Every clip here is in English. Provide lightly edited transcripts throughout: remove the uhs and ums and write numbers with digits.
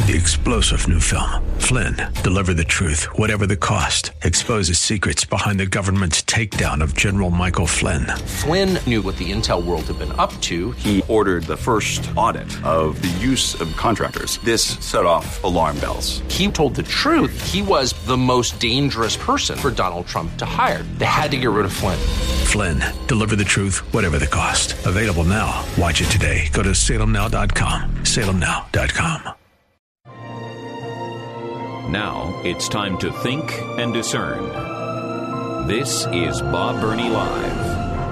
The explosive new film, Flynn, deliver the truth, whatever the cost, exposes secrets behind the government's takedown of General Michael Flynn. Flynn knew what the intel world had been up to. He ordered the first audit of the use of contractors. This set off alarm bells. He told the truth. He was the most dangerous person for Donald Trump to hire. They had to get rid of Flynn. Flynn, deliver the truth, whatever the cost. Available now. Watch it today. Go to salemnow.com. salemnow.com. Now it's time to think and discern. This is Bob Burney Live.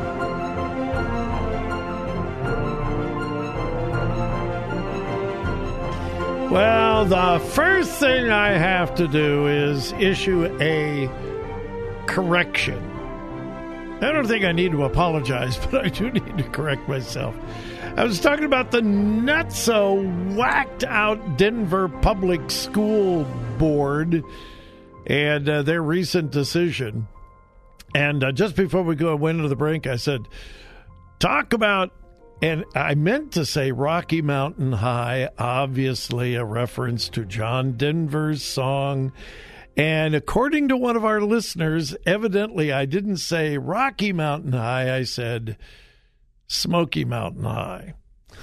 Well, the first thing I have to do is issue a correction. I don't think I need to apologize, but I do need to correct myself. I was talking about the nutso whacked-out Denver Public School Board and their recent decision. And just before we went into the break, I said, talk about, and I meant to say Rocky Mountain High, obviously a reference to John Denver's song. And according to one of our listeners, evidently I didn't say Rocky Mountain High, I said Smoky Mountain High.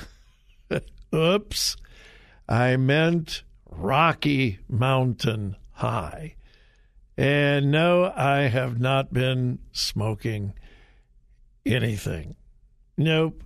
Oops. I meant Rocky Mountain High. And no, I have not been smoking anything. Nope.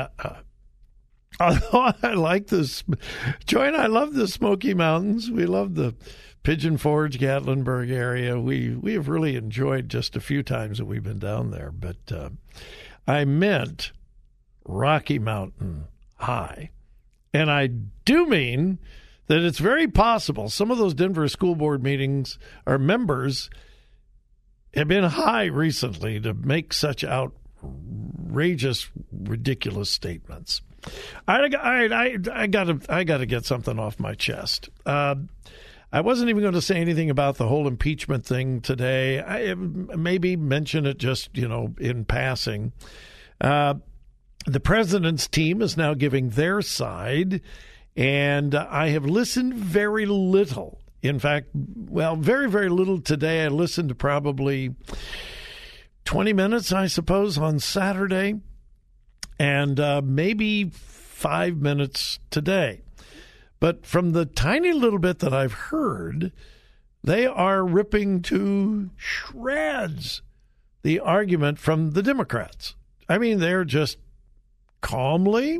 Although I like this. Joy and I love the Smoky Mountains. We love the Pigeon Forge, Gatlinburg area. We have really enjoyed just a few times that we've been down there. But I meant Rocky Mountain High. And I do mean that it's very possible some of those Denver school board meetings or members have been high recently to make such outrageous, ridiculous statements. I got to get something off my chest. I wasn't even going to say anything about the whole impeachment thing today. I maybe mention it just, in passing. The president's team is now giving their side, and I have listened very little. In fact, very, very little today. I listened to probably 20 minutes, I suppose, on Saturday, and maybe 5 minutes today. But from the tiny little bit that I've heard, they are ripping to shreds the argument from the Democrats. I mean, they're just calmly,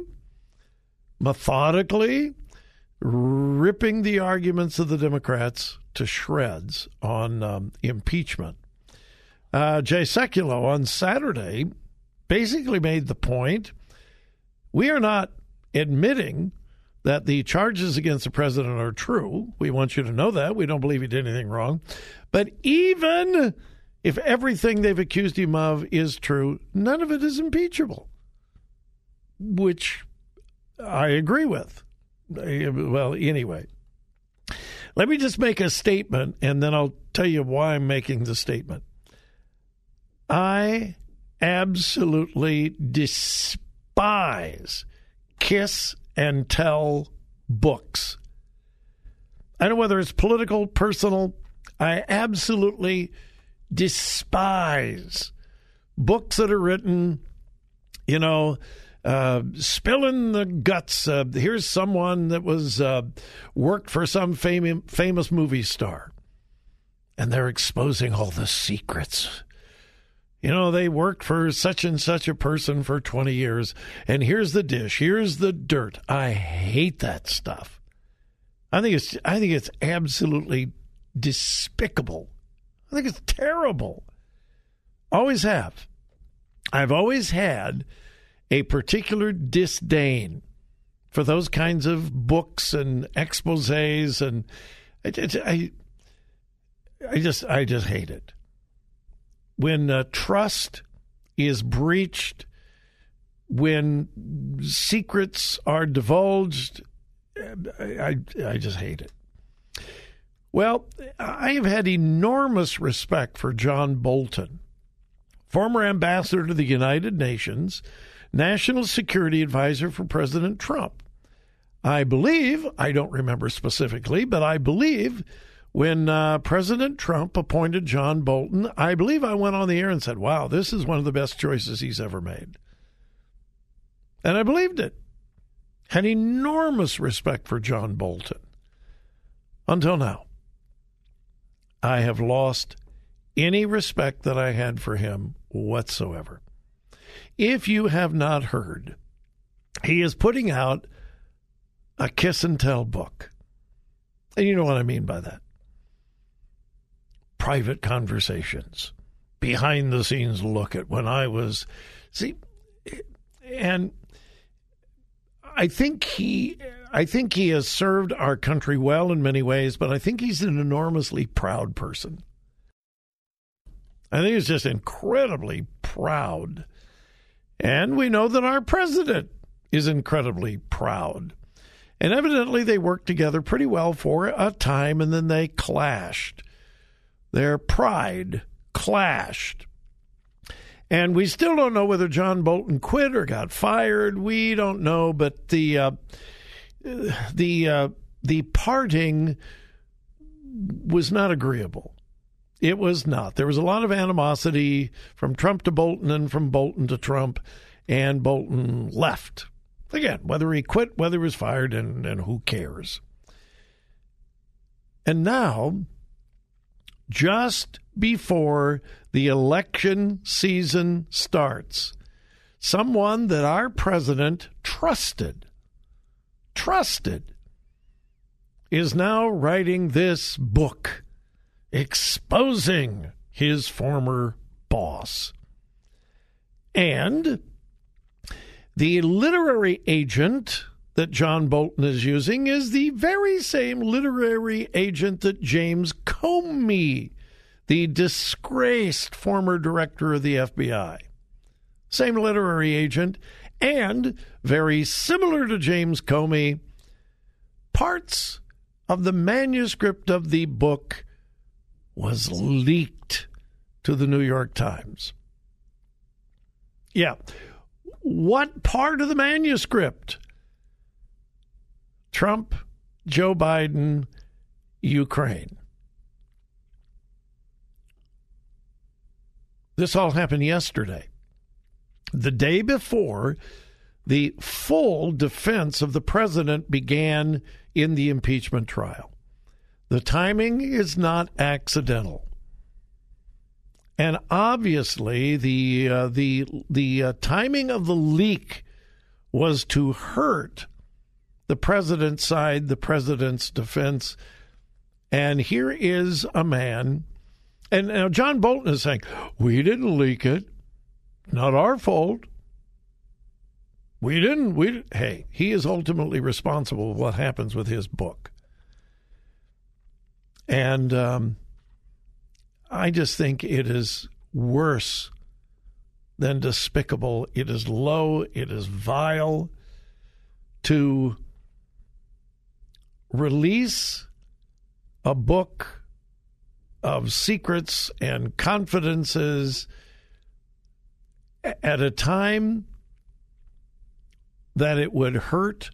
methodically ripping the arguments of the Democrats to shreds on impeachment. Jay Sekulow on Saturday basically made the point, we are not admitting that the charges against the president are true. We want you to know that. We don't believe he did anything wrong. But even if everything they've accused him of is true, none of it is impeachable, which I agree with. Well, anyway, let me just make a statement, and then I'll tell you why I'm making the statement. I absolutely despise kiss and tell books. I don't know whether it's political, personal. I absolutely despise books that are written, spilling the guts. Here's someone that was worked for some famous movie star, and they're exposing all the secrets. They worked for such and such a person for 20 years, and here's the dish, here's the dirt. I hate that stuff. I think it's absolutely despicable. I think it's terrible. Always have. I've always had a particular disdain for those kinds of books and exposés, and I just hate it. When trust is breached, when secrets are divulged, I just hate it. Well, I have had enormous respect for John Bolton, former ambassador to the United Nations, national security advisor for President Trump. I believe, I don't remember specifically, but I believe when President Trump appointed John Bolton, I believe I went on the air and said, wow, this is one of the best choices he's ever made. And I believed it. Had enormous respect for John Bolton. Until now, I have lost any respect that I had for him whatsoever. If you have not heard, he is putting out a kiss and tell book. And you know what I mean by that. Private conversations, behind the scenes look at when I was, and I think he has served our country well in many ways, but I think he's an enormously proud person. I think he's just incredibly proud. And we know that our president is incredibly proud. And evidently they worked together pretty well for a time, and then they clashed. Their pride clashed. And we still don't know whether John Bolton quit or got fired. We don't know, but the parting was not agreeable. It was not. There was a lot of animosity from Trump to Bolton and from Bolton to Trump, and Bolton left. Again, whether he quit, whether he was fired, and who cares? And now, just before the election season starts, someone that our president trusted, is now writing this book exposing his former boss. And the literary agent that John Bolton is using is the very same literary agent that James Comey, the disgraced former director of the FBI, same literary agent, and very similar to James Comey, parts of the manuscript of the book was leaked to the New York Times. Yeah. What part of the manuscript? Trump, Joe Biden, Ukraine. This all happened yesterday, the day before the full defense of the president began in the impeachment trial. The timing is not accidental. And obviously, the timing of the leak was to hurt the president's side, the president's defense. And here is a man, and now John Bolton is saying, we didn't leak it. Not our fault. Hey, he is ultimately responsible for what happens with his book. And I just think it is worse than despicable. It is low. It is vile to release a book of secrets and confidences at a time that it would hurt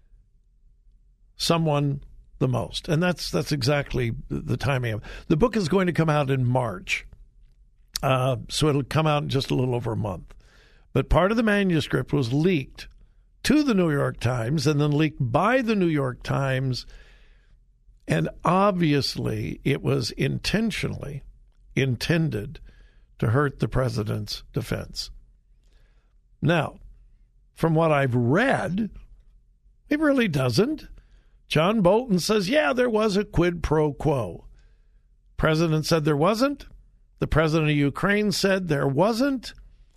someone the most. And that's exactly the timing of it. The book is going to come out in March. So it'll come out in just a little over a month. But part of the manuscript was leaked to the New York Times and then leaked by the New York Times. And obviously it was intentionally intended to hurt the president's defense. Now, from what I've read, it really doesn't. John Bolton says, yeah, there was a quid pro quo. President said there wasn't. The president of Ukraine said there wasn't.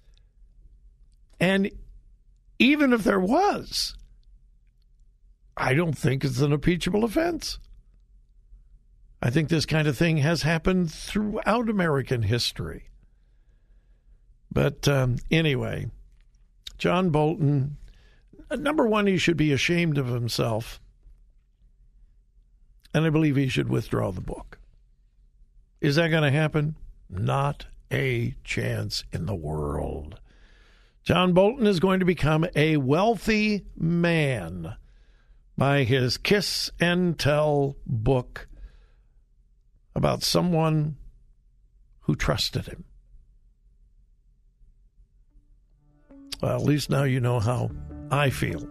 And even if there was, I don't think it's an impeachable offense. I think this kind of thing has happened throughout American history. But anyway, John Bolton, number one, he should be ashamed of himself. And I believe he should withdraw the book. Is that going to happen? Not a chance in the world. John Bolton is going to become a wealthy man by his Kiss and Tell book about someone who trusted him. Well, at least now you know how I feel.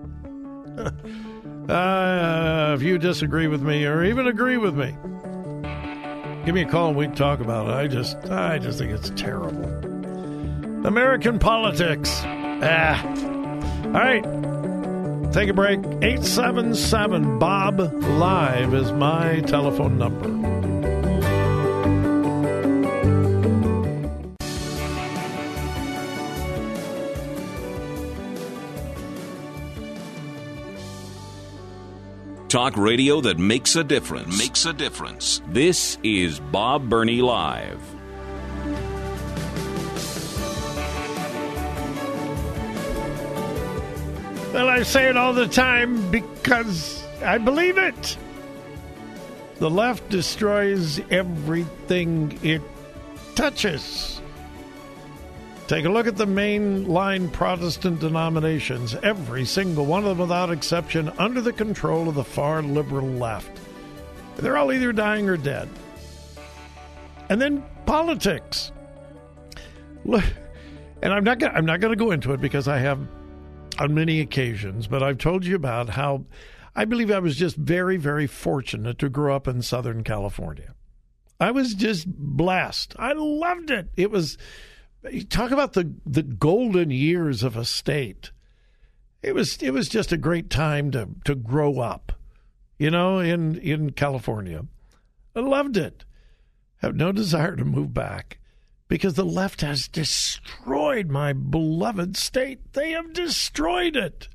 If you disagree with me or even agree with me, give me a call and we can talk about it. I just think it's terrible. American politics. All right. Take a break. 877-BOB Live is my telephone number. Talk radio that makes a difference. This is Bob Burney Live. Well, I say it all the time because I believe it. The left destroys everything it touches. Take a look at the mainline Protestant denominations, every single one of them without exception, under the control of the far liberal left. They're all either dying or dead. And then politics. Look, and I'm not going to go into it because I have on many occasions, but I've told you about how I believe I was just very, very fortunate to grow up in Southern California. I was just blessed. I loved it. It was, you talk about the golden years of a state. It was just a great time to grow up, in California. I loved it. I have no desire to move back because the left has destroyed my beloved state. They have destroyed it.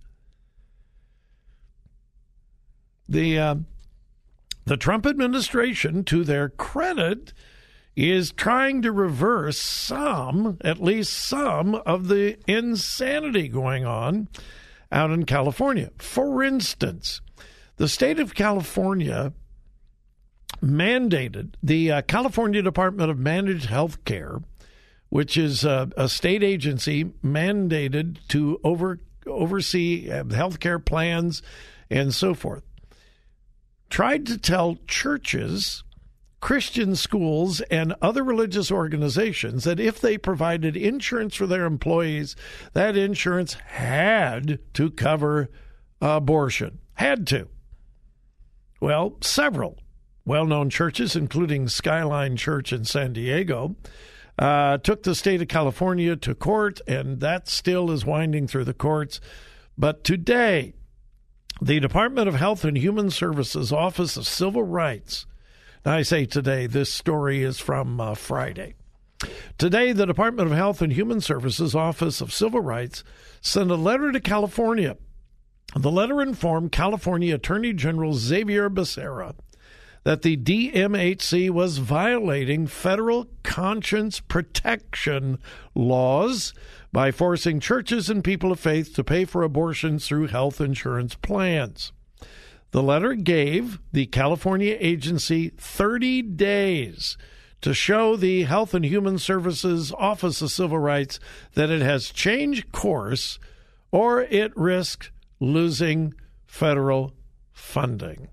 The Trump administration, to their credit, is trying to reverse at least some of the insanity going on out in California. For instance, the state of California mandated the California Department of Managed Health Care, which is a state agency mandated to oversee health care plans and so forth, tried to tell churches, Christian schools, and other religious organizations that if they provided insurance for their employees, that insurance had to cover abortion. Had to. Well, several well-known churches, including Skyline Church in San Diego, took the state of California to court, and that still is winding through the courts. But today, the Department of Health and Human Services Office of Civil Rights, now I say today, this story is from Friday. Today, the Department of Health and Human Services Office of Civil Rights sent a letter to California. The letter informed California Attorney General Xavier Becerra that the DMHC was violating federal conscience protection laws by forcing churches and people of faith to pay for abortions through health insurance plans. The letter gave the California agency 30 days to show the Health and Human Services Office of Civil Rights that it has changed course or it risks losing federal funding.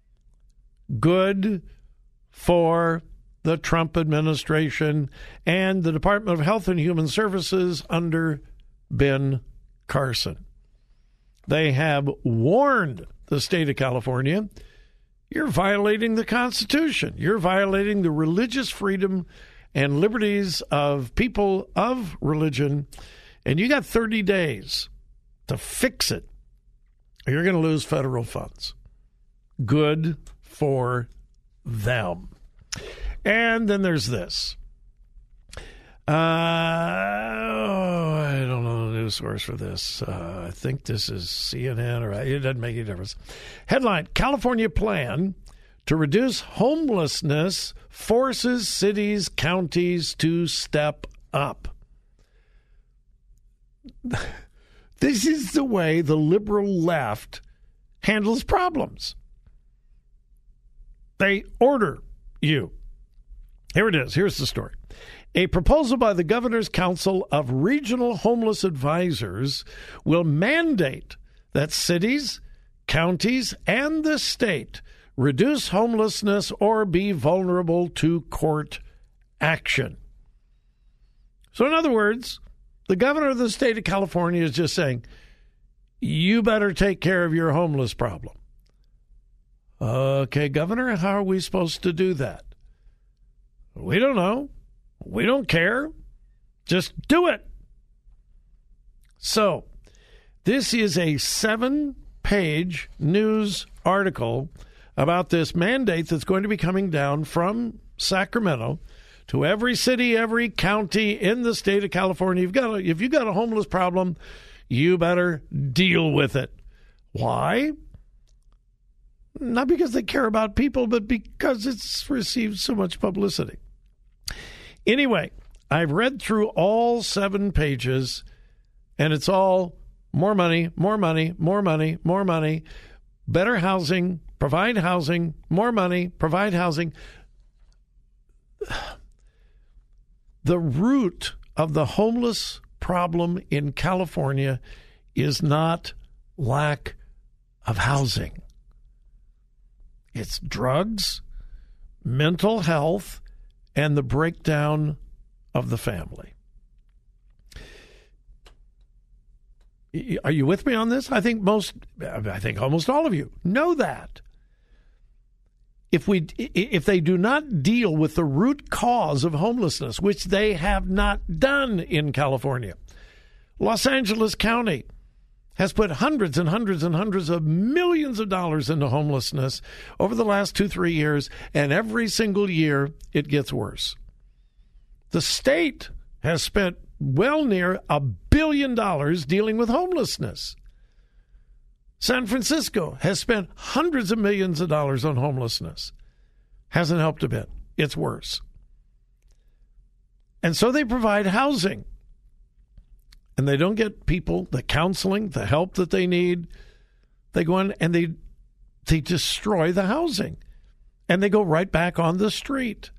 Good for the Trump administration and the Department of Health and Human Services under Ben Carson. They have warned the state of California, you're violating the Constitution. You're violating the religious freedom and liberties of people of religion, and you got 30 days to fix it. You're going to lose federal funds. Good for them. And then there's this. I don't know the news source for this. I think this is CNN, or it doesn't make any difference. Headline, California plan to reduce homelessness forces cities, counties to step up. This is the way the liberal left handles problems. They order you. Here it is. Here's the story. A proposal by the Governor's Council of Regional Homeless Advisors will mandate that cities, counties, and the state reduce homelessness or be vulnerable to court action. So in other words, the governor of the state of California is just saying, you better take care of your homeless problem. Okay, Governor, how are we supposed to do that? We don't know. We don't care. Just do it. So, this is a 7-page news article about this mandate that's going to be coming down from Sacramento to every city, every county in the state of California. If you've got a homeless problem, you better deal with it. Why? Not because they care about people, but because it's received so much publicity. Anyway, I've read through all 7 pages, and it's all more money, more money, more money, more money, better housing, provide housing, more money, provide housing. The root of the homeless problem in California is not lack of housing. It's drugs, mental health, and the breakdown of the family. Are you with me on this? I think almost all of you know that. If they do not deal with the root cause of homelessness, which they have not done in California, Los Angeles County has put hundreds and hundreds and hundreds of millions of dollars into homelessness over the last 2-3 years, and every single year it gets worse. The state has spent well near $1 billion dealing with homelessness. San Francisco has spent hundreds of millions of dollars on homelessness. Hasn't helped a bit. It's worse. And so they provide housing. And they don't get people the counseling, the help that they need. They go in and they destroy the housing. And they go right back on the street.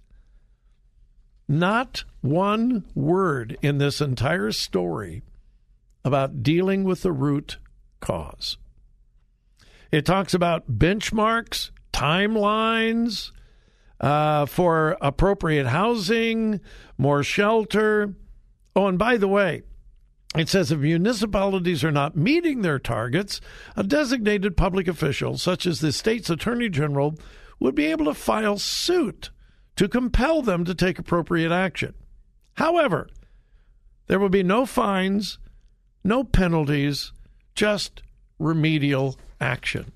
Not one word in this entire story about dealing with the root cause. It talks about benchmarks, timelines for appropriate housing, more shelter. Oh, and by the way, it says if municipalities are not meeting their targets, a designated public official, such as the state's attorney general, would be able to file suit to compel them to take appropriate action. However, there will be no fines, no penalties, just remedial action.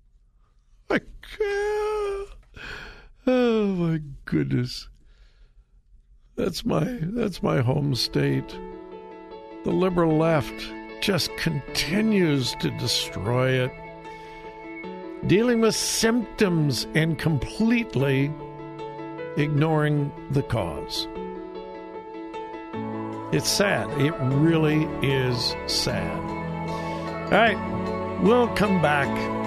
Oh my goodness. That's my home state. The liberal left just continues to destroy it, dealing with symptoms and completely ignoring the cause. It's sad. It really is sad. All right, we'll come back